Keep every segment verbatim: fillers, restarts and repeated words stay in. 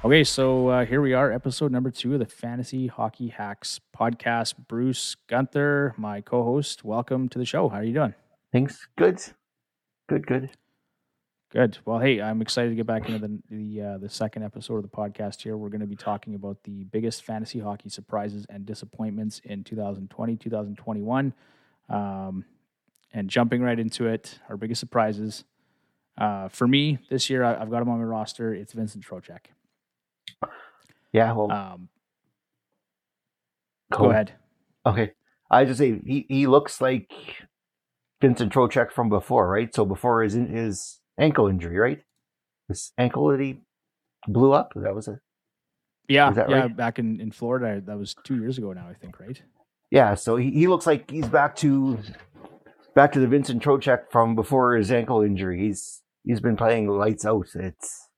Okay, so uh, here we are, episode number two of the Fantasy Hockey Hacks podcast. Bruce Gunther, my co-host, welcome to the show. How are you doing? Thanks. Good. Good, good. Good. Well, hey, I'm excited to get back into the the, uh, the second episode of the podcast here. We're going to be talking about the biggest fantasy hockey surprises and disappointments in two thousand twenty, two thousand twenty-one. Um, and jumping right into it, our biggest surprises. Uh, for me, this year, I, I've got him on my roster. It's Vincent Trocheck. Yeah, well, Um, go, go ahead. Okay. I just say he, he looks like Vincent Trocheck from before, right? So before his his ankle injury, right? His ankle that he blew up. That was it. Yeah, Is that yeah. right? Back in, in Florida, that was two years ago now, I think, right? Yeah. So he, he looks like he's back to back to the Vincent Trocheck from before his ankle injury. He's he's been playing lights out. It's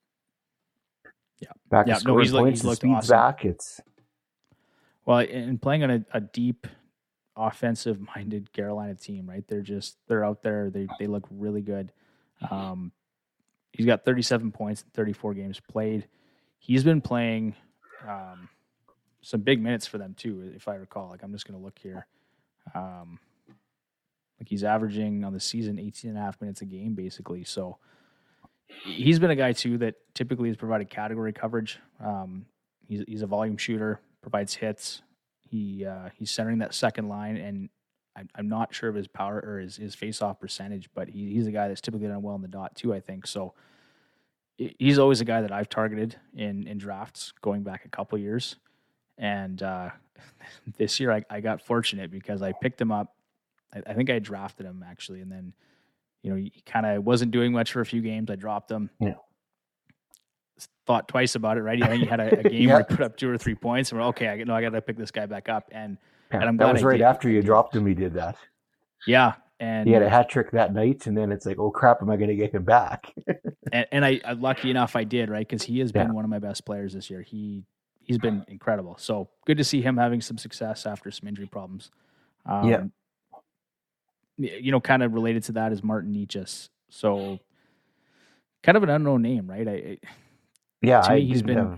Yeah, back yeah. to No, scoring he's look, points. he's The looked speed's awesome. back. It's Well, and playing on a, a deep, offensive-minded Carolina team, right? They're just they're out there. They they look really good. Um, he's got thirty-seven points in thirty-four games played. He's been playing um, some big minutes for them too, if I recall. Like I'm just going to look here. Um, like he's averaging on the season eighteen and a half minutes a game, basically. So he's been a guy too that typically has provided category coverage. Um, he's he's a volume shooter, provides hits. He uh, he's centering that second line, and I'm, I'm not sure of his power or his his face off percentage, but he, he's a guy that's typically done well in the dot too. I think so. He's always a guy that I've targeted in in drafts going back a couple years, and uh, this year I, I got fortunate because I picked him up. I, I think I drafted him actually, and then you know he kind of wasn't doing much for a few games. I dropped him. you know. Thought twice about it, right? I think he had a, a game Yeah. where he put up two or three points, and we're okay. I know I got to pick this guy back up, and Yeah, and I'm that glad was I right did. after I you did. dropped him. He did that. Yeah, and He had a hat trick that night, and then it's like, oh crap, am I going to get him back? and, and I, I lucky enough I did, right? Because he has been Yeah. one of my best players this year. He he's been incredible. So good to see him having some success after some injury problems. Um, Yeah. You know, kind of related to that is Martin Nietzsche. So kind of an unknown name, right? I, I Yeah, to I me, he's didn't been have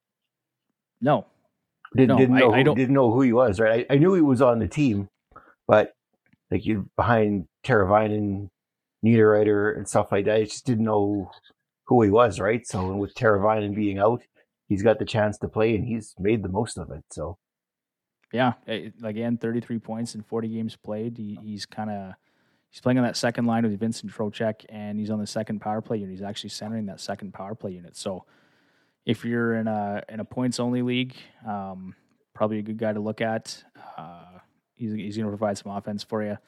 no, didn't no. didn't I, know I who don't. didn't know who he was, right? I, I knew he was on the team, but like you behind Teravainen, Niederreiter, and stuff like that, I just didn't know who he was, right? So with Teravainen being out, he's got the chance to play, and he's made the most of it. So Yeah, eh, again, thirty-three points in forty games played. He, he's kind of he's playing on that second line with Vincent Trocheck, and he's on the second power play unit. He's actually centering that second power play unit. So if you're in a in a points only league, um, probably a good guy to look at. Uh, he's he's going to provide some offense for you.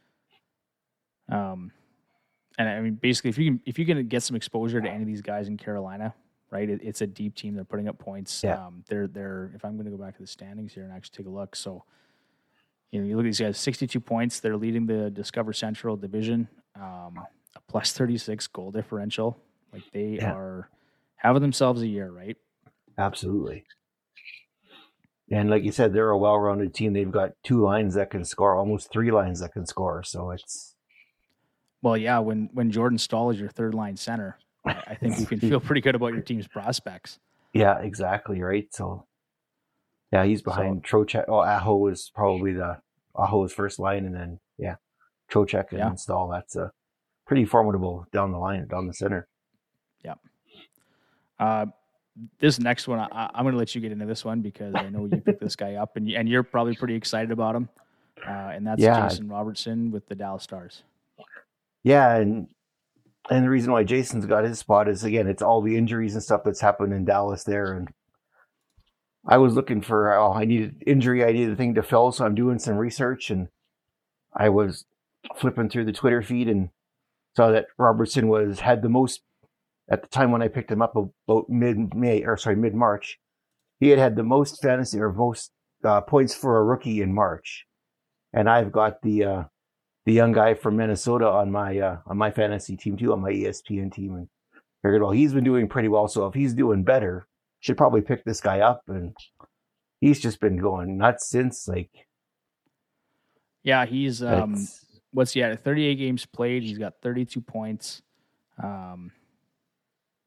Um, and I mean, basically, if you can if you can get some exposure to any of these guys in Carolina, right? It, it's a deep team. They're putting up points. yeah, Um, they're they're. If I'm going to go back to the standings here and actually take a look, so you know, you look at these guys, sixty-two points. They're leading the Discover Central division, um, a plus thirty-six goal differential. Like they yeah, are having themselves a year, right? absolutely. And like you said, they're a well-rounded team. They've got two lines that can score, almost three lines that can score. So it's Well, yeah. When when Jordan Stahl is your third line center, I, I think you can feel pretty good about your team's prospects. yeah, exactly right. So yeah, he's behind So Trocheck. Oh, Aho is probably the Aho's first line, and then yeah, Trocheck and yeah, Stahl. That's a pretty formidable down the line, down the center. yeah. Uh, this next one, I, I'm going to let you get into this one because I know you picked this guy up, and you, and you're probably pretty excited about him. Uh, and that's Yeah, Jason Robertson with the Dallas Stars. yeah, and and the reason why Jason's got his spot is again, it's all the injuries and stuff that's happened in Dallas there, and I was looking for oh, I needed injury, I needed a thing to fill, so I'm doing some research, and I was flipping through the Twitter feed and saw that Robertson was had the most at the time when I picked him up about mid May or sorry mid March. He had had the most fantasy or most uh, points for a rookie in March, and I've got the uh, the young guy from Minnesota on my uh, on my fantasy team too, on my E S P N team, and figured, well, he's been doing pretty well, so if he's doing better, should probably pick this guy up, and he's just been going nuts since. Like, Yeah, he's um, it's what's he at? thirty-eight games played. He's got thirty-two points. Um,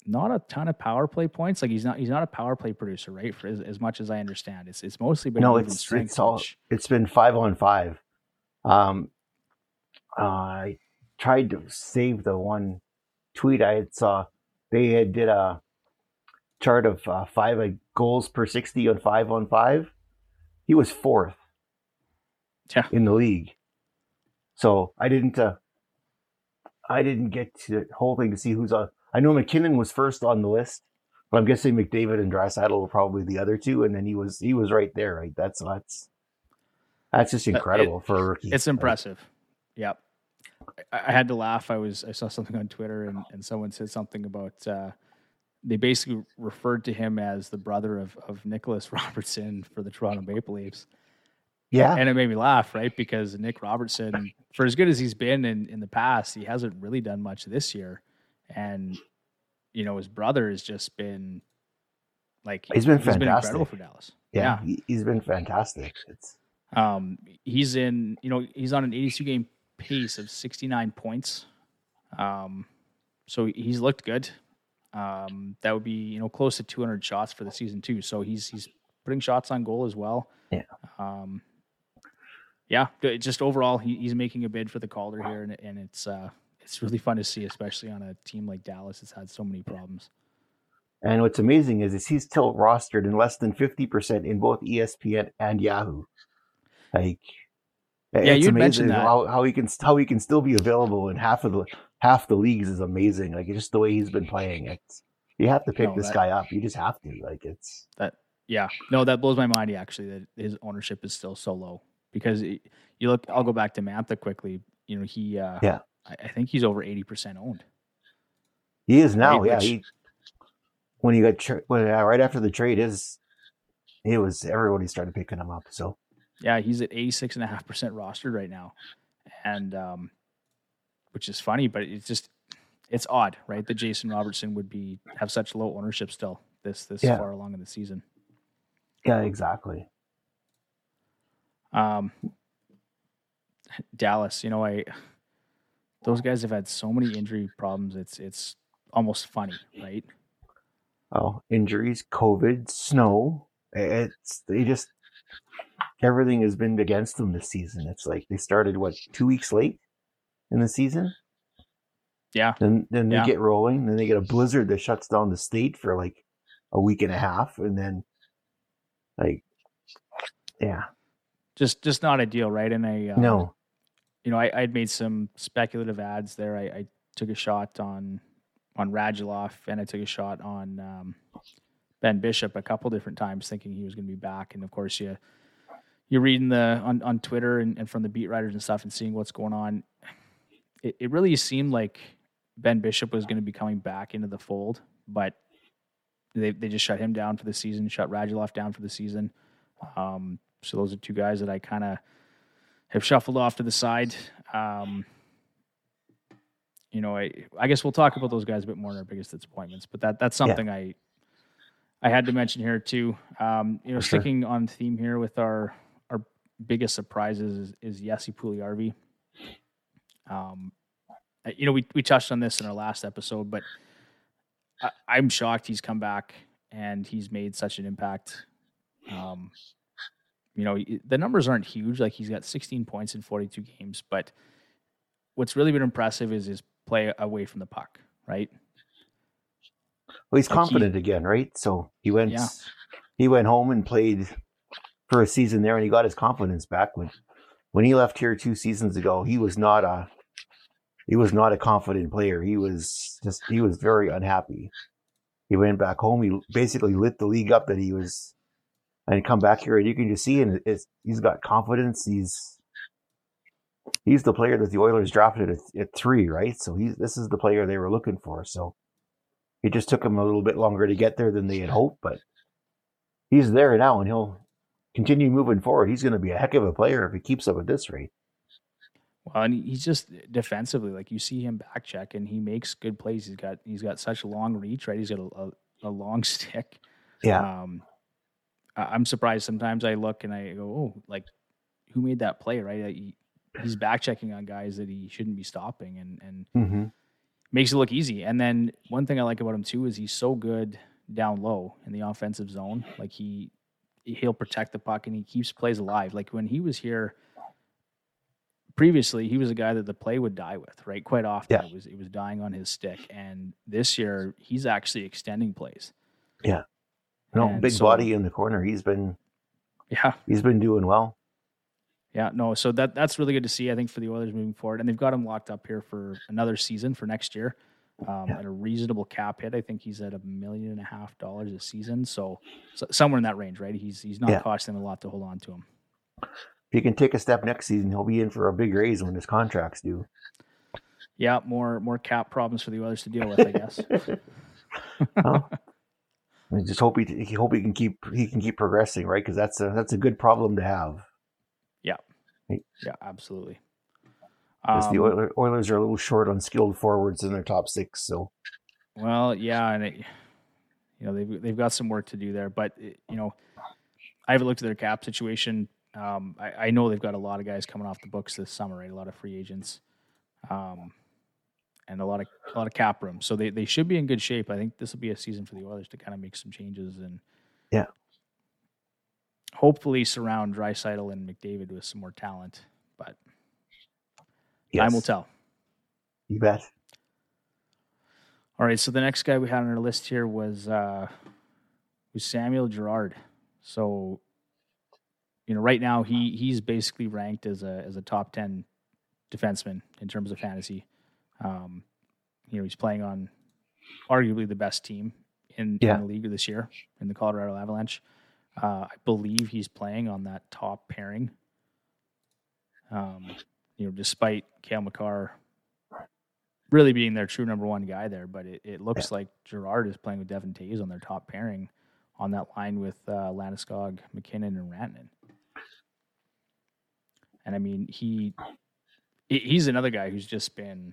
not a ton of power play points. Like he's not he's not a power play producer, right? For as, as much as I understand, it's it's mostly been No, even it's strength. it's all Which, it's been five on five. Um, uh, I tried to save the one tweet I had saw. They had did a chart of uh, five uh, goals per sixty on five on five. He was fourth yeah, in the league. So I didn't uh, I didn't get to the whole thing to see who's on. I know McKinnon was first on the list, but I'm guessing McDavid and Draisaitl were probably the other two, and then he was he was right there. Right, that's that's that's just incredible it, for a rookie. It's impressive. Like, yep. I, I had to laugh. I was I saw something on Twitter, and, and someone said something about uh, they basically referred to him as the brother of of Nicholas Robertson for the Toronto Maple Leafs. Yeah, and it made me laugh, right? Because Nick Robertson, for as good as he's been in, in the past, he hasn't really done much this year. And, you know, his brother has just been like, he's been he's fantastic. been incredible for Dallas. Yeah, yeah. He's been fantastic. It's um, he's in, you know, he's on an eighty-two game pace of sixty-nine points. Um, so he's looked good. Um, that would be, you know, close to two hundred shots for the season too. So he's, he's putting shots on goal as well. Yeah. Um, Yeah, just overall, he, he's making a bid for the Calder here, and, and it's uh, it's really fun to see, especially on a team like Dallas that's had so many problems. And what's amazing is, is he's still rostered in less than fifty percent in both E S P N and Yahoo. Like, yeah, it's you amazing mentioned that. how, how he can how he can still be available in half of the half the leagues is amazing. Like, just the way he's been playing, it's you have to pick no, this that, guy up. You just have to. Like, it's that. Yeah, no, that blows my mind. Actually, that his ownership is still so low. Because it, you look, I'll go back to Mantha quickly. You know, he, uh, yeah, I, I think he's over eighty percent owned. He is now, right? yeah. Which, he, when he got tra- when, uh, right after the trade, is it was everybody started picking him up. So yeah, he's at eighty-six and a half percent rostered right now, and um, which is funny, but it's just it's odd, right? That Jason Robertson would be have such low ownership still this this yeah. far along in the season. Yeah, exactly. Um, Dallas, you know, I those guys have had so many injury problems. It's it's almost funny, right? Oh, injuries, COVID, snow. It's they just everything has been against them this season. It's like they started what two weeks late in the season. Yeah. Then then they yeah. get rolling. Then they get a blizzard that shuts down the state for like a week and a half, and then like yeah. Just, just not ideal, right? And I, um, no, you know, I, I'd made some speculative ads there. I, I took a shot on, on Radulov, and I took a shot on um, Ben Bishop a couple different times, thinking he was going to be back. And of course, you, you're reading the on, on Twitter and, and from the beat writers and stuff, and seeing what's going on. It, it really seemed like Ben Bishop was going to be coming back into the fold, but they they just shut him down for the season, shut Radulov down for the season. Um, So those are two guys that I kind of have shuffled off to the side. Um, you know, I I guess we'll talk about those guys a bit more in our biggest disappointments, but that that's something yeah. I I had to mention here too. Um, you know, For sticking sure. on theme here with our our biggest surprises is, is Jesse Puljujarvi. Um, you know, we we touched on this in our last episode, but I, I'm shocked he's come back and he's made such an impact. Um, You know, the numbers aren't huge. Like, he's got sixteen points in forty-two games, but what's really been impressive is his play away from the puck, right? Well, he's like confident he, again, right? So he went, yeah. he went home and played for a season there, and he got his confidence back. When, when he left here two seasons ago, he was not a, he was not a confident player. He was just, he was very unhappy. He went back home. He basically lit the league up that he was. And come back here, and you can just see, and it's, he's got confidence. He's he's the player that the Oilers drafted at, at three, right? So he's this is the player they were looking for. So it just took him a little bit longer to get there than they had hoped, but he's there now, and he'll continue moving forward. He's going to be a heck of a player if he keeps up at this rate. Well, and he's just defensively, like you see him back check, and he makes good plays. He's got he's got such long reach, right? He's got a, a, a long stick. Yeah. Um, I'm surprised sometimes I look and I go, oh, like, who made that play, right? He, he's back checking on guys that he shouldn't be stopping and, and mm-hmm. makes it look easy. And then one thing I like about him too is he's so good down low in the offensive zone. Like he he'll protect the puck and he keeps plays alive. Like when he was here previously, he was a guy that the play would die with, right? Quite often Yeah. it was it was dying on his stick. And this year he's actually extending plays. Yeah. No, And big so- body in the corner. He's been Yeah. he's been doing well. Yeah, no, so that that's really good to see, I think, for the Oilers moving forward. And they've got him locked up here for another season for next year um, Yeah. at a reasonable cap hit. I think he's at a million and a half dollars a season. So, so somewhere in that range, right? He's he's not Yeah. costing them a lot to hold on to him. If he can take a step next season, he'll be in for a big raise when his contract's due. Yeah, more more cap problems for the Oilers to deal with, I guess. Well, I just hope he, he hope he can keep he can keep progressing, right? Because that's a that's a good problem to have. Yeah, absolutely. Because the Um, Oilers, Oilers are a little short on skilled forwards in their top six. So Well, yeah, and it, you know they've they've got some work to do there, but it, you know, I haven't looked at their cap situation. Um, I, I know they've got a lot of guys coming off the books this summer, right? A lot of free agents, um, and a lot of a lot of cap room, so they, they should be in good shape. I think this will be a season for the Oilers to kind of make some changes and Yeah. hopefully surround Draisaitl and McDavid with some more talent. But yes, time will tell. You bet. All right, so the next guy we had on our list here was uh, was Samuel Girard. So, you know, right now he he's basically ranked as a as a top ten defenseman in terms of fantasy. Um, you know, he's playing on arguably the best team in, Yeah. in the league this year in the Colorado Avalanche. Uh, I believe he's playing on that top pairing. Um, you know, despite Cale Makar really being their true number one guy there, but it, it looks like Girard is playing with Devin Taves on their top pairing on that line with uh, Landeskog, McKinnon, and Rantanen. And I mean, he he- he's another guy who's just been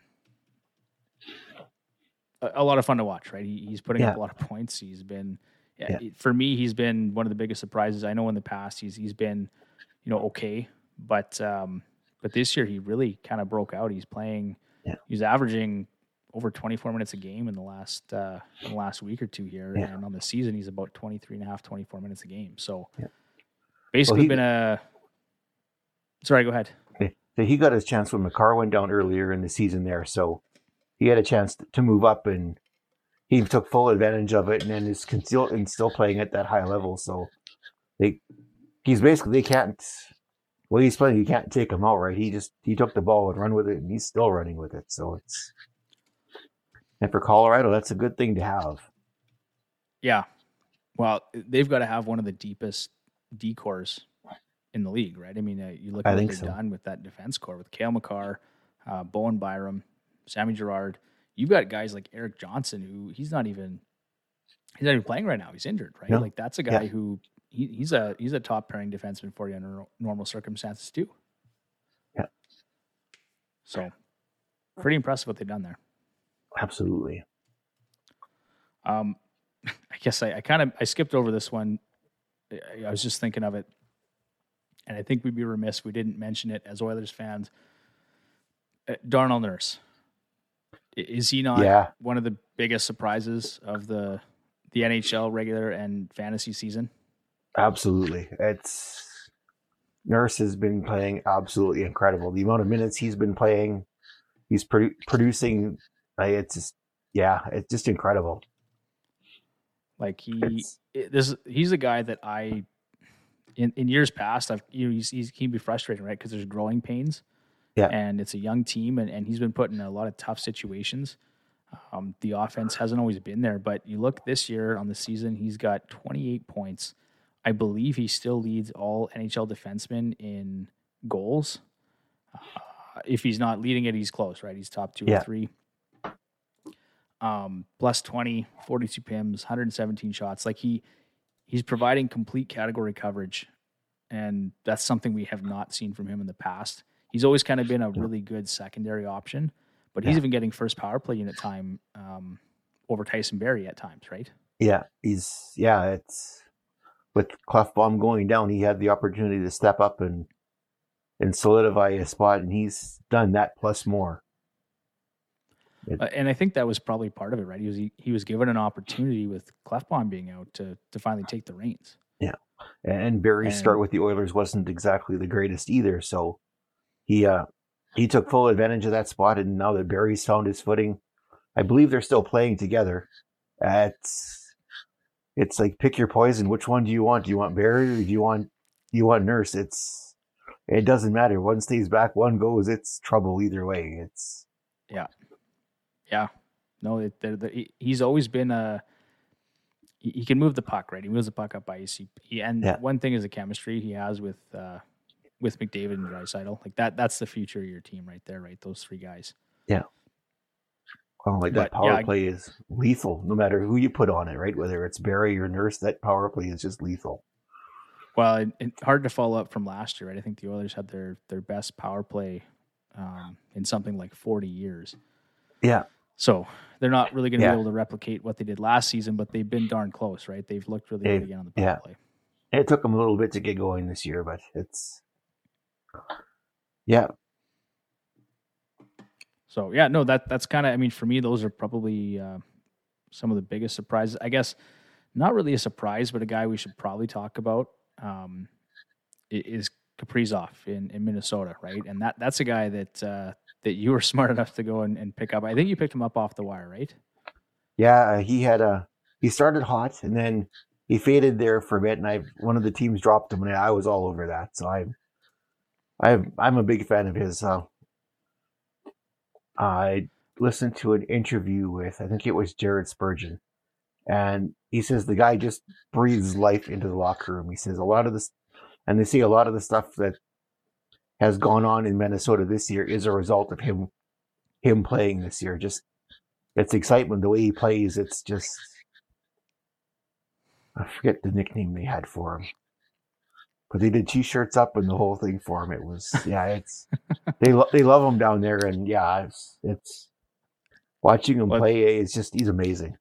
a, a lot of fun to watch, right? He, he's putting up Yeah. a lot of points. He's been, yeah, Yeah. it- for me, he's been one of the biggest surprises. I know in the past he's he's been, you know, okay, but um, but this year he really kind of broke out. He's playing. Yeah. He's averaging over twenty-four minutes a game in the last uh, in the last week or two here, Yeah. and on the season he's about twenty-three and a half, twenty-four minutes a game. So Yeah. basically he- been a. Sorry, go ahead. So he got his chance when Makar went down earlier in the season there. So he had a chance to move up, and he took full advantage of it, and then is still and still playing at that high level. So they, he's basically they can't. Well, he's playing. You can't take him out, right? He just he took the ball and run with it, and he's still running with it. So it's and for Colorado, that's a good thing to have. Yeah. Well, they've got to have one of the deepest decors in the league, right? I mean, uh, you look I at what think they've so. done with that defense core with Cale Makar, uh, Bowen Byram, Sammy Girard. You've got guys like Eric Johnson, who he's not even he's not even playing right now. He's injured, right? No. Like that's a guy Yeah. who he, he's a he's a top pairing defenseman for you under normal circumstances too. Yeah. So pretty impressive what they've done there. Absolutely. Um, I guess I, I kind of I skipped over this one. I, I was just thinking of it, and I think we'd be remiss if we didn't mention it as Oilers fans. Uh, Darnell Nurse, I- is he not Yeah. one of the biggest surprises of the the N H L regular and fantasy season? Absolutely. It's Nurse has been playing absolutely incredible. The amount of minutes he's been playing, he's produ- producing. Uh, it's just, yeah, it's just incredible. Like he It's- it- this he's a guy that I in, in years past I've you know he's, he's he can be frustrating, right? Because there's growing pains. Yeah. And it's a young team, and, and he's been put in a lot of tough situations. Um, the offense hasn't always been there, but you look this year on the season, he's got twenty-eight points. I believe he still leads all N H L defensemen in goals. Uh, if he's not leading it, he's close, right? He's top two Yeah. or three. Um, plus twenty, forty-two P I Ms, one hundred seventeen shots. Like he, he's providing complete category coverage, and that's something we have not seen from him in the past. He's always kind of been a really good secondary option, but he's Yeah. even getting first power play unit time um, over Tyson Barrie at times, right? Yeah, he's yeah. It's with Clefbaum going down, he had the opportunity to step up and and solidify his spot, and he's done that plus more. It, Uh, and I think that was probably part of it, right? He was he, he was given an opportunity with Clefbaum being out to to finally take the reins. yeah, and Barry's start And with the Oilers wasn't exactly the greatest either. So he uh, he took full advantage of that spot, and now that Barry's found his footing, I believe they're still playing together. Uh, it's it's like pick your poison. Which one do you want? Do you want Barry or do you want do you want Nurse? It's it doesn't matter. One stays back, one goes. It's trouble either way. It's yeah, yeah, no, it, they're, they're, he- he's always been a he, he can move the puck, right? He moves the puck up ice. He, he and yeah, one thing is the chemistry he has with uh, with McDavid and Draisaitl. Like that, that's the future of your team right there, right? Those three guys. yeah. Well, like that But power yeah, play is lethal, no matter who you put on it, right? Whether it's Barry or Nurse, that power play is just lethal. well, it, it, hard to follow up from last year, right? I think the Oilers had their their best power play um, in something like forty years. Yeah, So they're not really going to yeah, be able to replicate what they did last season, but they've been darn close, right? They've looked really good it, again on the power yeah. play. It took them a little bit to get going this year, but it's yeah, So yeah, no, that that's kind of. I mean, for me, those are probably uh, some of the biggest surprises. I guess not really a surprise, but a guy we should probably talk about um, i- is Kaprizov in, in Minnesota, right? And that that's a guy that uh, that you were smart enough to go and, and pick up. I think you picked him up off the wire, right? yeah. He had a he started hot and then he faded there for a bit, and I one of the teams dropped him, and I was all over that. So I'm I'm I'm a big fan of his. Uh, I listened to an interview with I think it was Jared Spurgeon, and he says the guy just breathes life into the locker room. He says a lot of this, and they see a lot of the stuff that has gone on in Minnesota this year is a result of him him playing this year. Just it's excitement, the way he plays. It's just I forget the nickname they had for him, but they did T-shirts up and the whole thing for him. It was yeah, it's they lo- they love him down there, and yeah, it's, it's watching him Well, play. It's just he's amazing.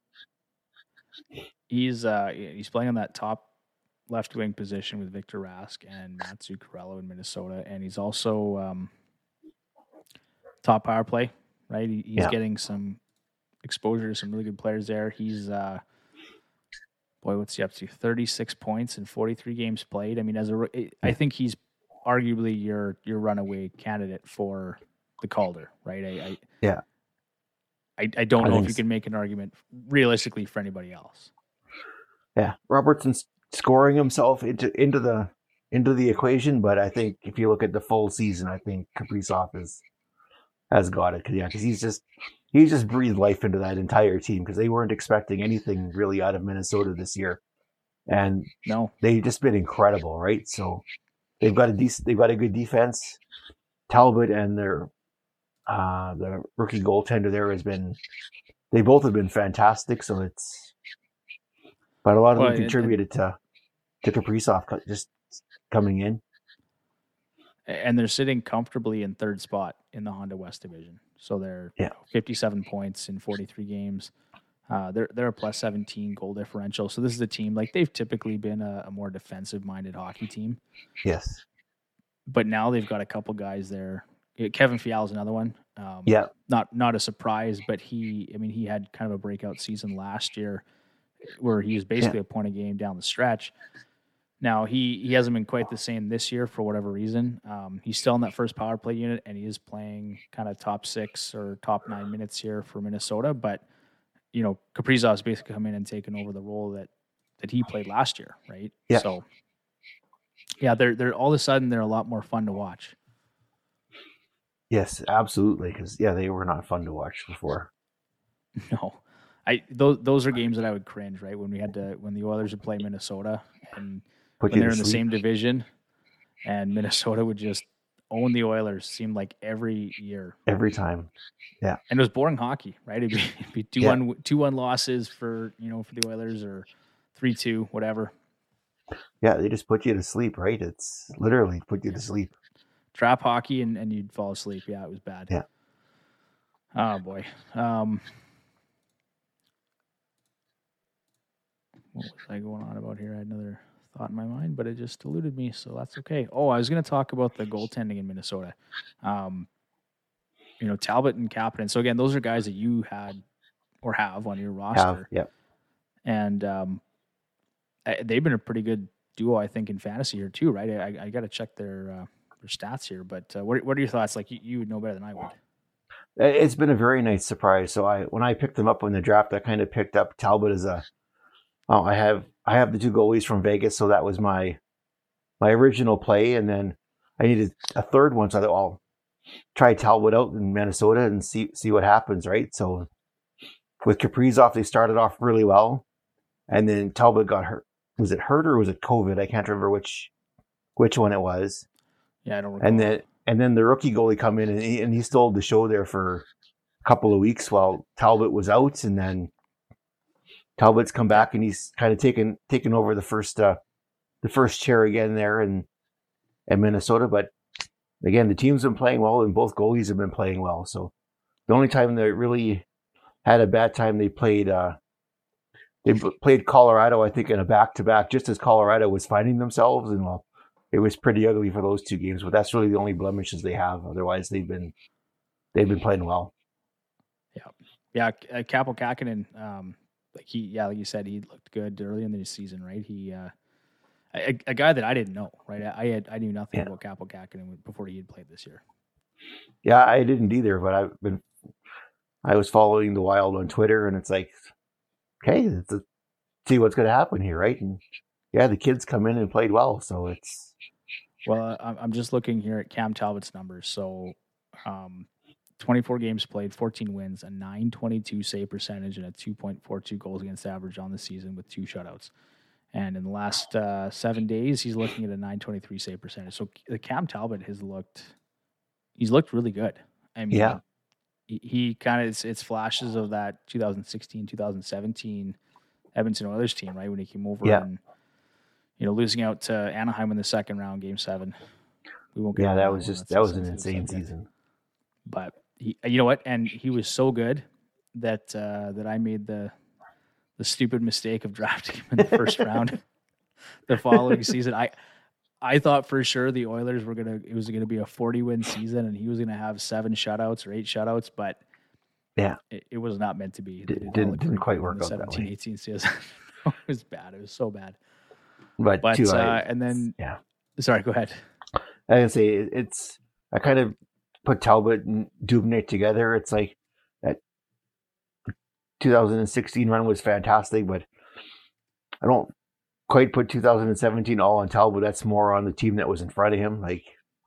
he's uh, he's playing on that top left wing position with Victor Rask and Matsu Corello in Minnesota, and he's also um, top power play, right? He, he's Yeah, getting some exposure to some really good players there. He's uh, boy, what's he up to? thirty-six points in forty-three games played. I mean, as a, ro- I yeah, think he's arguably your your runaway candidate for the Calder, right? I I, yeah. I, I don't I know if think you s- can make an argument realistically for anybody else. yeah. Robertson's scoring himself into into the into the equation, but I think if you look at the full season, I think Kaprizov is has got it. 'Cause, yeah, because he's just he just breathed life into that entire team because they weren't expecting anything really out of Minnesota this year, and No, they've just been incredible, right? So they've got a decent, they've got a good defense. Talbot and their uh, the rookie goaltender there has been they both have been fantastic. So it's but a lot of well, them and, and contributed to to Kaprizov co- just coming in. and they're sitting comfortably in third spot in the Honda West division. So they're you Yeah, know, fifty-seven points in forty-three games. Uh, they're they're a plus seventeen goal differential. So this is a team like they've typically been a, a more defensive minded hockey team, yes, but now they've got a couple guys there. Yeah, Kevin Fiala is another one. Um, yeah, not not a surprise, but he I mean he had kind of a breakout season last year where he was yeah, basically a point a game down the stretch. Now he he hasn't been quite the same this year for whatever reason. Um, he's still in that first power play unit, and he is playing kind of top six or top nine minutes here for Minnesota. But you know, Kaprizov's basically come in and taken over the role that that he played last year, right? yeah. So yeah, they're they're all of a sudden they're a lot more fun to watch. Yes, absolutely. Because yeah, they were not fun to watch before. No, I those those are games that I would cringe, right? When we had to when the Oilers would play Minnesota and Put when you they're to in the sleep same division and Minnesota would just own the Oilers seemed like every year. every time. Yeah, And it was boring hockey, right? It'd be, it'd be two yeah, one two one losses for you know for the Oilers or three two whatever. yeah. They just put you to sleep, right? It's literally put you to sleep. Trap hockey and, and you'd fall asleep. Yeah, it was bad. Yeah. Oh boy. Um, what was I going on about here? I had another thought in my mind, but it just eluded me, so that's okay. Oh, I was going to talk about the goaltending in Minnesota. Um, you know, Talbot and Kapanen. So again, those are guys that you had or have on your roster. Have, yep. And um, they've been a pretty good duo, I think, in fantasy here too, right? I, I got to check their uh, their stats here, but uh, what what are your thoughts? Like you, you would know better than I would. It's been a very nice surprise. So I when I picked them up in the draft, I kind of picked up Talbot as a. Oh, I have I have the two goalies from Vegas, so that was my my original play, and then I needed a third one, so I thought, well, I'll try Talbot out in Minnesota and see see what happens, right? So with Kaprizov, they started off really well, and then Talbot got hurt. Was it hurt or was it COVID? I can't remember which which one it was. Yeah, I don't recall. And then and then the rookie goalie come in and he, and he stole the show there for a couple of weeks while Talbot was out, and then Talbot's come back and he's kind of taken taken over the first uh, the first chair again there in in Minnesota. But again, the team's been playing well and both goalies have been playing well. So the only time they really had a bad time, they played uh, they played Colorado, I think, in a back to back, just as Colorado was finding themselves, and well, it was pretty ugly for those two games. But that's really the only blemishes they have. Otherwise, they've been they've been playing well. Yeah, yeah. Uh, Kaapo Kähkönen, um, like he, yeah, like you said, he looked good early in the season, right? He, uh, a, a guy that I didn't know, right? I had I knew nothing yeah. about Kaapo Kähkönen before he had played this year. Yeah, I didn't either, but I've been I was following the Wild on Twitter, and it's like, okay, let's see what's going to happen here, right? And yeah, the kids come in and played well, so it's. Well, I'm just looking here at Cam Talbot's numbers. So, um, twenty-four games played, fourteen wins, a nine twenty-two save percentage, and a two point four two goals against average on the season with two shutouts. And in the last uh, seven days, he's looking at a nine twenty-three save percentage. So the Cam Talbot has looked, he's looked really good. I mean, yeah. he, he kind of, it's, it's flashes of that twenty sixteen, twenty seventeen Edmonton Oilers team, right? When he came over yeah. and, you know, losing out to Anaheim in the second round, game seven. We won't get yeah, that was just, that was an insane subject. season. But he, you know what? And he was so good that, uh, that I made the, the stupid mistake of drafting him in the first round the following season. I, I thought for sure the Oilers were going to, it was going to be a forty win season and he was going to have seven shutouts or eight shutouts, but yeah, it, it was not meant to be. It didn't, didn't, didn't quite work out that way. eighteen season. It was bad. It was so bad. But, but too, uh, I, and then, yeah, sorry, go ahead. I can say it's, I kind of put Talbot and Dubnyk together. It's like that two thousand sixteen run was fantastic, but I don't quite put two thousand seventeen all on Talbot. That's more on the team that was in front of him. Like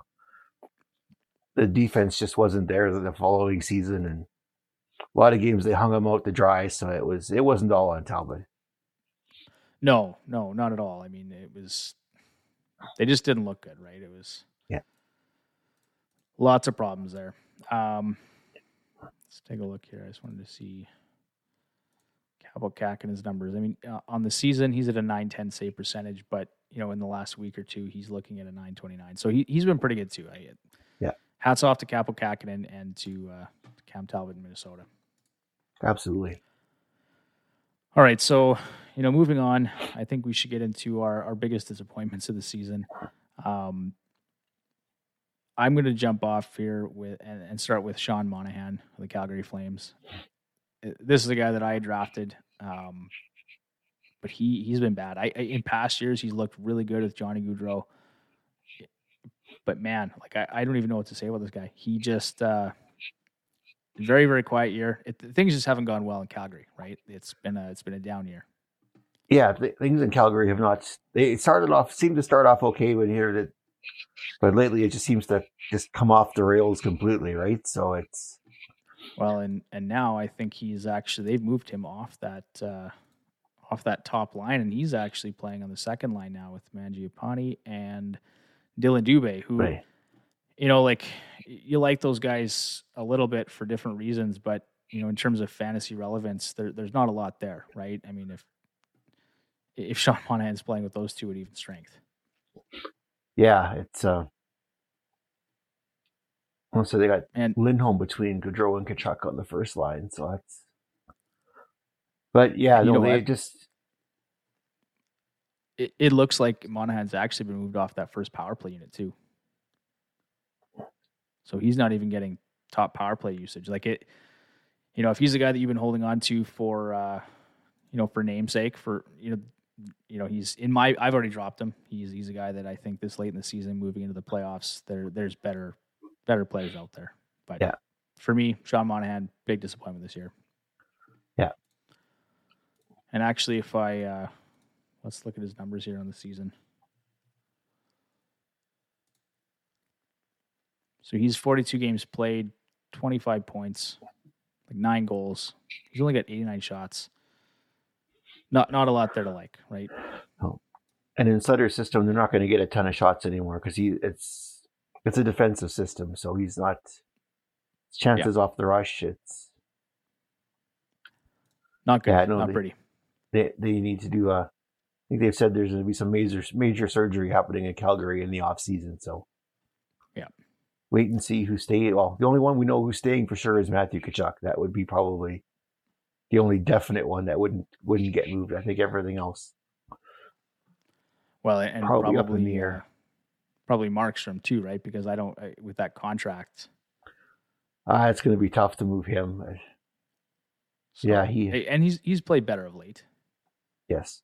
the defense just wasn't there the following season, and a lot of games they hung him out to dry. So it was it wasn't all on Talbot. No, no, not at all. I mean, it was they just didn't look good, right? It was yeah, lots of problems there. Um, let's take a look here. I just wanted to see Kaapo Kähkönen's numbers. I mean, uh, on the season, he's at a nine ten save percentage, but you know, in the last week or two, he's looking at a nine twenty-nine. So he he's been pretty good too. I, yeah. Hats off to Kaapo Kähkönen and to uh, Cam Talbot in Minnesota. Absolutely. All right, so you know, moving on, I think we should get into our, our biggest disappointments of the season. Um, I'm going to jump off here with and, and start with Sean Monahan of the Calgary Flames. This is a guy that I drafted, um, but he he's been bad. I, I in past years he's looked really good with Johnny Gaudreau, but man, like I, I don't even know what to say about this guy. He just uh, very very quiet year. It, things just haven't gone well in Calgary, right? It's been a it's been a down year. Yeah, th- things in Calgary have not. They started off seemed to start off okay when you hear that, but lately it just seems to just come off the rails completely, right? So it's. Well, and, and now I think he's actually they've moved him off that uh, off that top line, and he's actually playing on the second line now with Mangiapane and Dylan Dubé, who, right. you know, like you like those guys a little bit for different reasons, but you know, in terms of fantasy relevance, there, there's not a lot there, right? I mean, if if Sean Monahan's playing with those two at even strength, yeah, it's. Uh... So they got and Lindholm between Gaudreau and Tkachuk on the first line. So that's, but yeah, you no, know they what? just. It, it looks like Monahan's actually been moved off that first power play unit too. So he's not even getting top power play usage. Like it, you know, if he's the guy that you've been holding on to for, uh, you know, for namesake, for you know, you know, he's in my. I've already dropped him. He's he's a guy that I think this late in the season, moving into the playoffs, there there's better better players out there. But yeah, for me, Sean Monahan, big disappointment this year. Yeah, and actually, if I uh, let's look at his numbers here on the season. So he's forty-two games played, twenty-five points, like nine goals. He's only got eighty-nine shots. Not not a lot there to like, right? Oh. And in Sutter's system, they're not going to get a ton of shots anymore because he it's it's a defensive system, so he's not chances yeah. off the rush. It's not good. Yeah, no, not they, pretty. They they need to do. Uh, I think they've said there's going to be some major major surgery happening in Calgary in the off season. So yeah. Wait and see who stays. Well, the only one we know who's staying for sure is Matthew Tkachuk. That would be probably the only definite one that wouldn't wouldn't get moved. I think everything else. Well, and probably, probably up in the air. Uh, probably Markstrom too, right? Because I don't I, with that contract. Uh, it's going to be tough to move him. So, yeah, he and he's he's played better of late. Yes.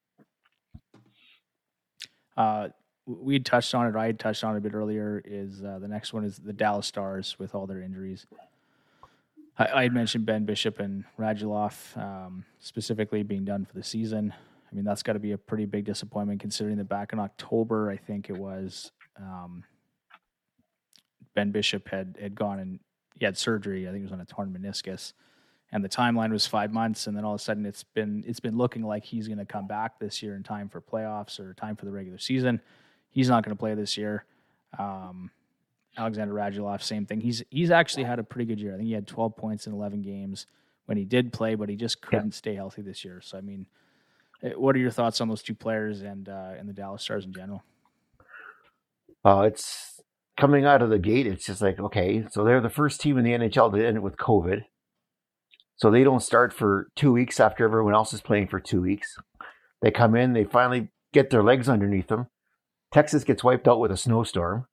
Uh. We had touched on it, or I had touched on it a bit earlier, is uh, the next one is the Dallas Stars with all their injuries. I, I had mentioned Ben Bishop and Radulov um, specifically being done for the season. I mean, that's got to be a pretty big disappointment considering that back in October, I think it was, um, Ben Bishop had, had gone and he had surgery. I think it was on a torn meniscus. And the timeline was five months, and then all of a sudden it's been it's been looking like he's going to come back this year in time for playoffs or time for the regular season. He's not going to play this year. Um, Alexander Radulov, same thing. He's he's actually had a pretty good year. I think he had twelve points in eleven games when he did play, but he just couldn't yeah. stay healthy this year. So, I mean, what are your thoughts on those two players and uh, and the Dallas Stars in general? Uh, it's coming out of the gate. It's just like, okay, so they're the first team in the N H L to end it with COVID. So they don't start for two weeks after everyone else is playing for two weeks. They come in, they finally get their legs underneath them. Texas gets wiped out with a snowstorm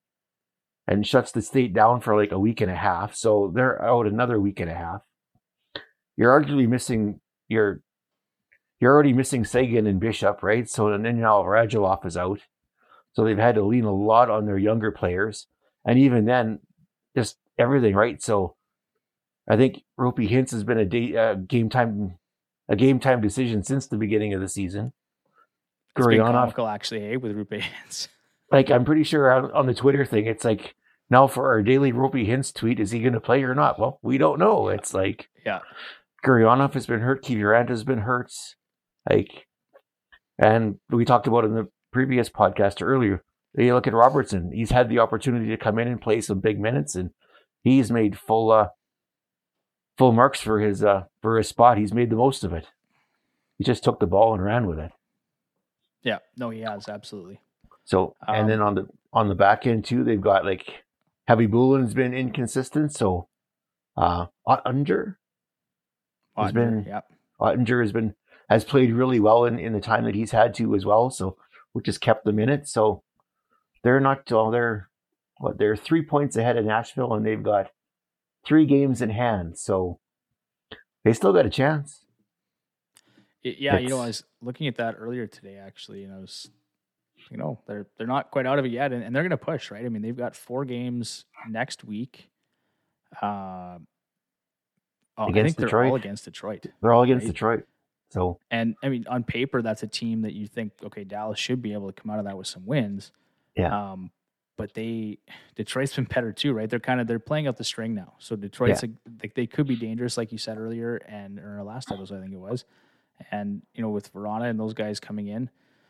and shuts the state down for like a week and a half. So they're out another week and a half. You're arguably missing your, you're already missing Sagan and Bishop, right? So and then now Radulov is out. So they've had to lean a lot on their younger players. And even then, just everything, right? So I think Roope Hintz has been a day, uh, game time, a game time decision since the beginning of the season. It's been comical, actually, eh, with Roope Hintz. Like, I'm pretty sure on, on the Twitter thing, it's like, now for our daily Roope Hintz tweet, is he going to play or not? Well, we don't know. It's like, yeah, Gurionov has been hurt. Kiviranta has been hurt. Like, and we talked about in the previous podcast earlier, you look at Robertson. He's had the opportunity to come in and play some big minutes, and he's made full, uh, full marks for his, uh, for his spot. He's made the most of it. He just took the ball and ran with it. Yeah, no, he has, absolutely. So, and um, then on the on the back end too, they've got like Heavy Boolin's been inconsistent. So, uh, Ottinger has been, yep. Ottinger has been has played really well in, in the time that he's had to as well. So, which has kept them in it. So, they're not all they're what they're three points ahead of Nashville, and they've got three games in hand. So, they still got a chance. Yeah, it's, you know, I was looking at that earlier today, actually, and I was, you know, they're they're not quite out of it yet, and, and they're going to push, right? I mean, they've got four games next week. Uh, oh, I think they're Detroit. all against Detroit. They're all against right? Detroit. So, and I mean, on paper, that's a team that you think, okay, Dallas should be able to come out of that with some wins. Yeah. Um, but they, Detroit's been better too, right? They're kind of they're playing out the string now. So Detroit's yeah. a, they, they could be dangerous, like you said earlier, and in our last episode, I think it was. And, you know, with Verona and those guys coming in,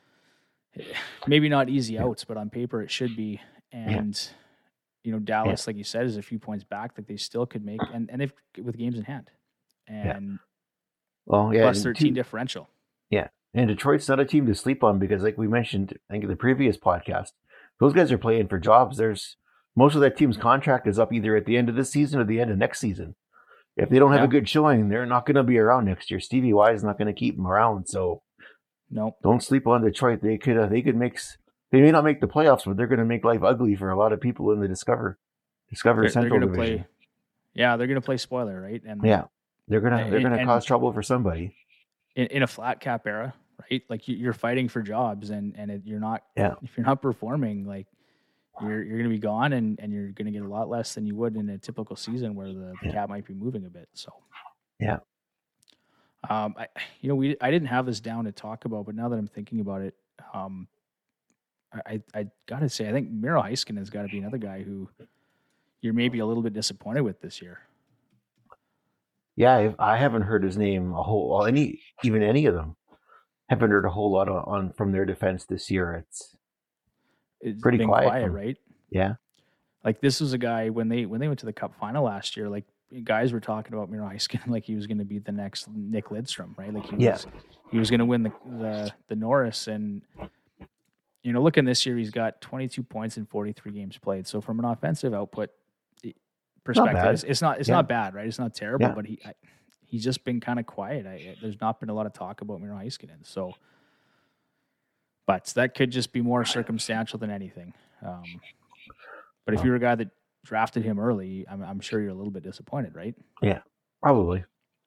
maybe not easy outs, but on paper it should be. And, yeah. you know, Dallas, yeah. like you said, is a few points back that they still could make, and, and they've with games in hand. And yeah. well, yeah, plus thirteen two, differential. Yeah. And Detroit's not a team to sleep on because, like we mentioned, I think in the previous podcast, those guys are playing for jobs. There's most of that team's contract is up either at the end of this season or the end of next season. If they don't have yeah. a good showing, they're not going to be around next year. Stevie Y is not going to keep them around. So, nope. Don't sleep on Detroit. They could uh, they could make they may not make the playoffs, but they're going to make life ugly for a lot of people in the Discover Discover they're, Central they're gonna Division. Play, Yeah, they're going to play spoiler, right? And Yeah, they're gonna they're and, gonna and cause trouble for somebody. in, in a flat cap era, right? Like you, you're fighting for jobs, and and it, you're not Yeah, if you're not performing, like you're you're going to be gone, and and you're going to get a lot less than you would in a typical season where the, the yeah, cap might be moving a bit. So, yeah, um, I you know we I didn't have this down to talk about, but now that I'm thinking about it, um, I I, I gotta say I think Miro Heiskanen has got to be another guy who you're maybe a little bit disappointed with this year. yeah. I, I haven't heard his name a whole well, any even any of them. Haven't heard a whole lot on, on from their defense this year. It's It's pretty been quiet quiet, from right? yeah, Like this was a guy when they when they went to the Cup final last year. Like guys were talking about Miro Heiskanen like he was going to be the next Nick Lidstrom, right? Like he yeah, was he was going to win the, the the Norris, and you know, looking this year, he's got twenty-two points in forty-three games played. So from an offensive output not perspective, bad. it's, it's not it's Yeah, not bad, right? It's not terrible, yeah. but he I, he's just been kind of quiet. I, there's not been a lot of talk about Miro Heiskanen, so. But that could just be more circumstantial than anything. Um, but if you're a guy that drafted him early, I'm, I'm sure you're a little bit disappointed, right? Yeah, probably.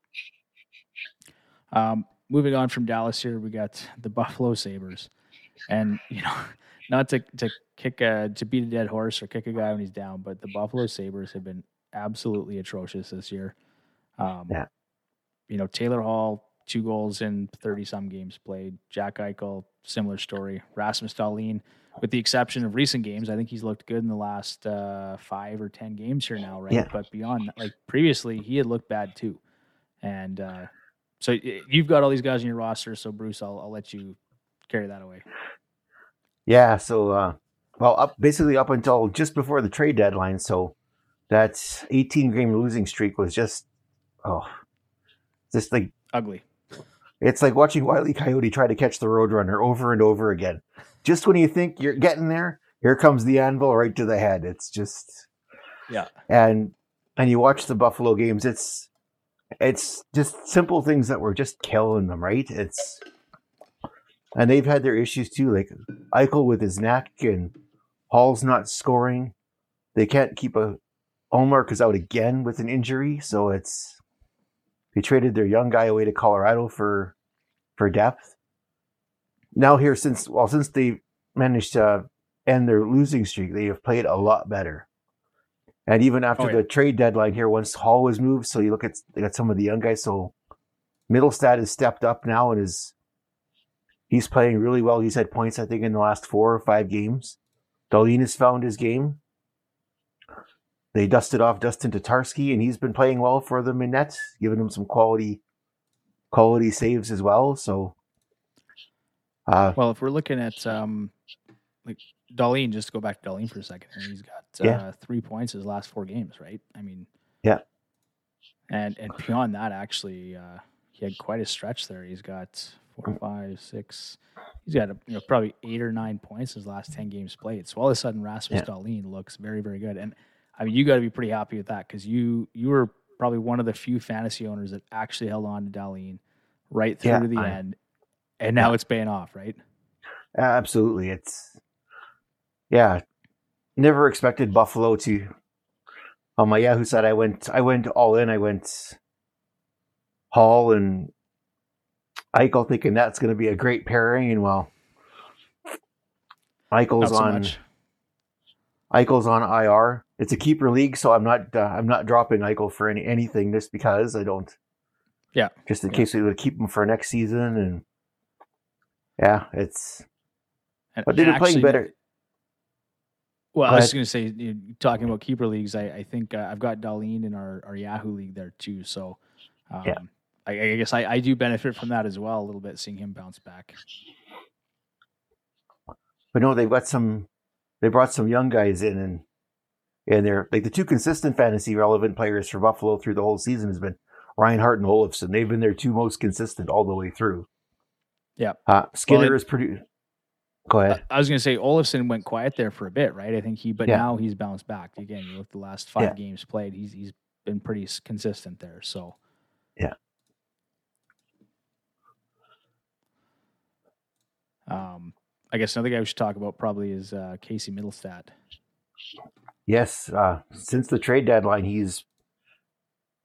Um, moving on from Dallas here, we got the Buffalo Sabres. And, you know, not to, to kick a, to beat a dead horse or kick a guy when he's down, but the Buffalo Sabres have been absolutely atrocious this year. Um, Yeah. You know, Taylor Hall, two goals in thirty-some games played. Jack Eichel, similar story. Rasmus Dahlin, with the exception of recent games, I think he's looked good in the last uh, five or ten games here now, right? Yeah. But beyond, like previously, he had looked bad too. And uh, so you've got all these guys in your roster. So Bruce, I'll, I'll let you carry that away. Yeah. So, uh, well, up basically up until just before the trade deadline. So that eighteen game losing streak was just oh, just like ugly. It's like watching Wile E. Coyote try to catch the Roadrunner over and over again. Just when you think you're getting there, here comes the anvil right to the head. It's just yeah. And and you watch the Buffalo games. It's it's just simple things that were just killing them, right? It's and they've had their issues too, like Eichel with his neck and Hall's not scoring. They can't keep a Ullmark is out again with an injury, so it's they traded their young guy away to Colorado for for depth. Now here, since well, since they managed to end their losing streak, they have played a lot better. And even after oh, yeah. the trade deadline here, once Hall was moved, so you look at they got some of the young guys. So Middlestad has stepped up now and is he's playing really well. He's had points, I think, in the last four or five games. Dahlin has found his game. They dusted off Dustin Tatarski, and he's been playing well for them in net, giving them some quality quality saves as well. So, uh, well, if we're looking at um, like Dahlin, just to go back to Dahlin for a second, and he's got uh, yeah. three points his last four games, right? I mean, yeah. And and beyond that, actually, uh, he had quite a stretch there. He's got four, five, six. He's got a, you know probably eight or nine points his last ten games played. So all of a sudden, Rasmus yeah. Dahlin looks very, very good. And I mean, you got to be pretty happy with that because you you were probably one of the few fantasy owners that actually held on to Dahlin right through yeah, to the I, end, and now yeah. it's paying off, right? Absolutely, it's yeah. Never expected Buffalo to. On my Yahoo side, I went I went all in. I went Hall and Eichel, thinking that's going to be a great pairing, and well, Eichel's so on. Much. Eichel's on I R. It's a keeper league, so I'm not uh, I'm not dropping Eichel for any anything just because I don't. Yeah. Just in yeah. case we would keep him for next season, and yeah, it's. And, but they're playing better. Well, Go I was going to say, you know, talking about keeper leagues, I, I think uh, I've got Dahlin in our, our Yahoo league there too. So, um, yeah. I, I guess I, I do benefit from that as well a little bit, seeing him bounce back. But no, they've got some. They brought some young guys in, and and they're like the two consistent fantasy relevant players for Buffalo through the whole season has been Reinhart and Olofsson. They've been their two most consistent all the way through. Yeah, uh, Skinner well, is pretty. Go ahead. I was going to say Olofsson went quiet there for a bit, right? I think he, but yeah. now he's bounced back again. You look at the last five yeah. games played; he's he's been pretty consistent there. So, yeah. Um, I guess another guy we should talk about probably is uh, Casey Middlestat. Yes, uh, since the trade deadline, he's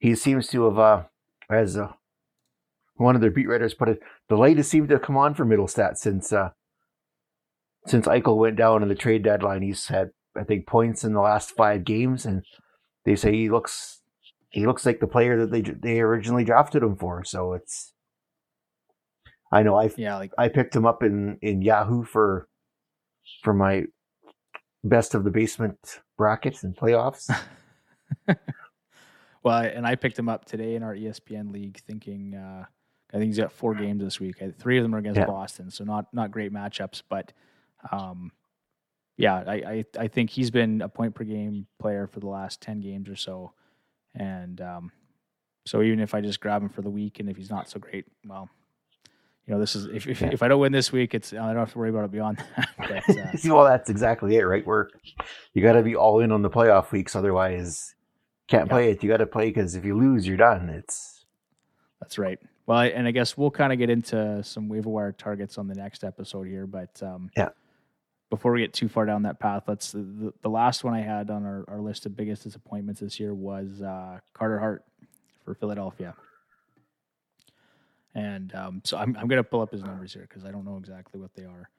he seems to have, uh, as uh, one of their beat writers put it, the light has seemed to have come on for Middlestat since uh, since Eichel went down in the trade deadline. He's had, I think, points in the last five games, and they say he looks he looks like the player that they they originally drafted him for. So it's, I know I yeah, like I picked him up in, in Yahoo for for my best of the basement brackets and playoffs. Well, and I picked him up today in our E S P N league, thinking uh, I think he's got four games this week. Three of them are against yeah. Boston, so not not great matchups. But um, yeah, I, I I think he's been a point per game player for the last ten games or so, and um, so even if I just grab him for the week, and if he's not so great, well, you know, this is if if, yeah. if I don't win this week, it's I don't have to worry about it beyond that. But, uh, well, that's exactly it, right? Where you got to be all in on the playoff weeks, otherwise. Can't play yep. it. You got to play because if you lose, you're done. It's that's right. Well, I, and I guess we'll kind of get into some waiver wire targets on the next episode here. But um, yeah, before we get too far down that path, let's the, the last one I had on our, our list of biggest disappointments this year was uh, Carter Hart for Philadelphia. And um, so I'm I'm going to pull up his numbers here because I don't know exactly what they are.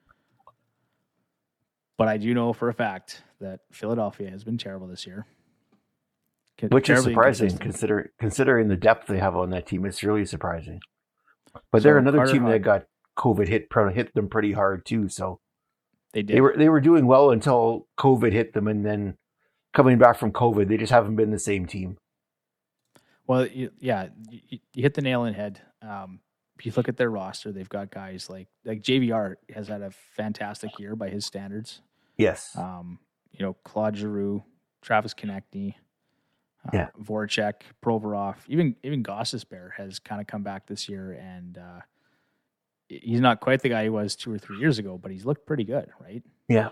But I do know for a fact that Philadelphia has been terrible this year. Which is surprising, consider, considering the depth they have on that team. It's really surprising. But so they're another Carter team Hart, that got COVID hit hit them pretty hard too. So they did. They were they were doing well until COVID hit them, and then coming back from COVID, they just haven't been the same team. Well, you, yeah, you, you hit the nail on the head. Um, if you look at their roster, they've got guys like like J V R has had a fantastic year by his standards. Yes. Um, you know, Claude Giroux, Travis Konecny. Uh, yeah, Voracek, Provorov, even even Gostisbehere has kind of come back this year, and uh, he's not quite the guy he was two or three years ago, but he's looked pretty good, right? Yeah.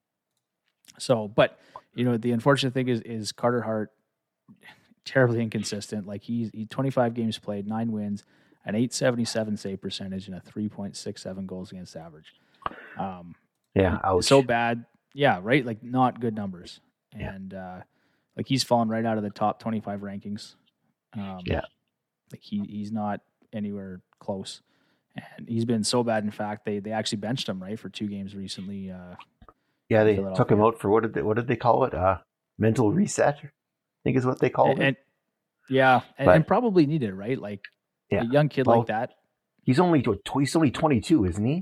So, but you know, the unfortunate thing is is Carter Hart terribly inconsistent. Like he's he twenty-five games played, nine wins, an eight seventy-seven save percentage, and a three point six seven goals against average. Um, yeah, ouch. So bad. Yeah, right. Like not good numbers, yeah. and. Uh, Like he's fallen right out of the top twenty-five rankings. Um, yeah, like he he's not anywhere close, and he's been so bad. In fact, they they actually benched him right for two games recently. Uh, yeah, they took him out for what did they what did they call it? Uh, mental reset, I think is what they called and, it. And, yeah, and, and probably needed right. Like yeah. a young kid well, like that. He's only he's only twenty-two, isn't he?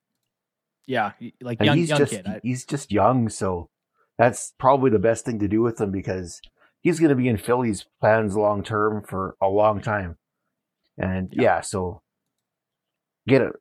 Yeah, like and young he's young just, kid. He's just young, so. That's probably the best thing to do with him because he's going to be in Philly's plans long term for a long time. And yeah, yeah so get it,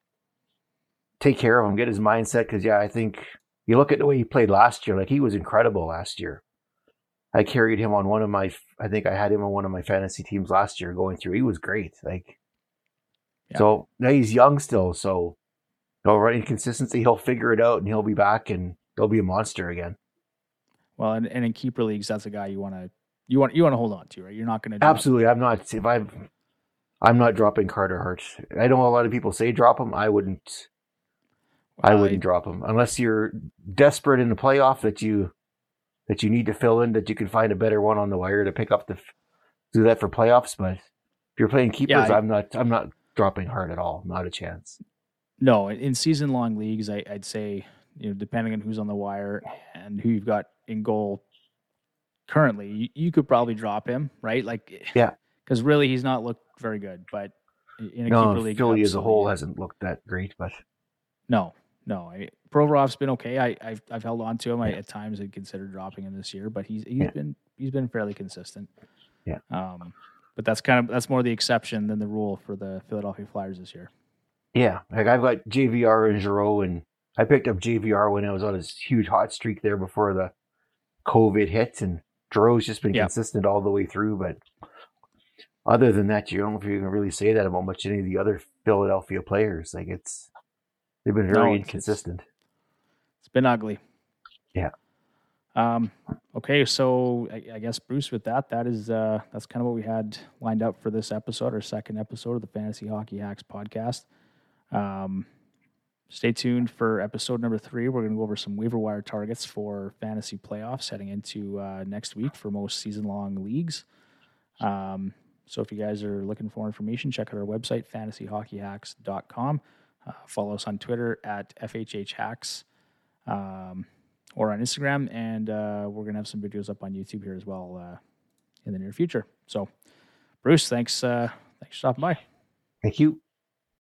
take care of him, get his mindset. Because yeah, I think you look at the way he played last year. Like he was incredible last year. I carried him on one of my. I think I had him on one of my fantasy teams last year going through. He was great. Like yeah. So now he's young still. So no running consistency. He'll figure it out and he'll be back and he'll be a monster again. Well, and, and in keeper leagues, that's a guy you want to you want you want to hold on to, right? You're not going to absolutely. I'm not. If I'm, I'm not dropping Carter Hart. I know a lot of people say drop him. I wouldn't. Well, I wouldn't I, drop him unless you're desperate in the playoff that you that you need to fill in. That you can find a better one on the wire to pick up the do that for playoffs. But if you're playing keepers, yeah, I, I'm not. I'm not dropping Hart at all. Not a chance. No, in season long leagues, I, I'd say. You know, depending on who's on the wire and who you've got in goal currently, you, you could probably drop him, right? Like, yeah, because really he's not looked very good. But in a no, keeper league, Philly as a whole hasn't looked that great. But no, no, I, Provorov's been okay. I, I've I've held on to him. Yeah. I at times had considered dropping him this year, but he's he's yeah. been he's been fairly consistent. Yeah. Um, but that's kind of that's more the exception than the rule for the Philadelphia Flyers this year. Yeah, like I've got J V R and Giroux and. I picked up J V R when I was on his huge hot streak there before the COVID hit, and Giroux's just been yeah. consistent all the way through. But other than that, you don't know if you can really say that about much any of the other Philadelphia players. Like it's they've been very no, it's, inconsistent. It's, it's been ugly. Yeah. Um. Okay, so I, I guess Bruce, with that, that is uh, that's kind of what we had lined up for this episode, our second episode of the Fantasy Hockey Hacks podcast. Um. Stay tuned for episode number three. We're going to go over some waiver wire targets for fantasy playoffs heading into uh, next week for most season-long leagues. Um, So if you guys are looking for information, check out our website, fantasy hockey hacks dot com. Uh, follow us on Twitter at F H H Hacks um, or on Instagram. And uh, we're going to have some videos up on YouTube here as well uh, in the near future. So, Bruce, thanks, uh, thanks for stopping by. Thank you.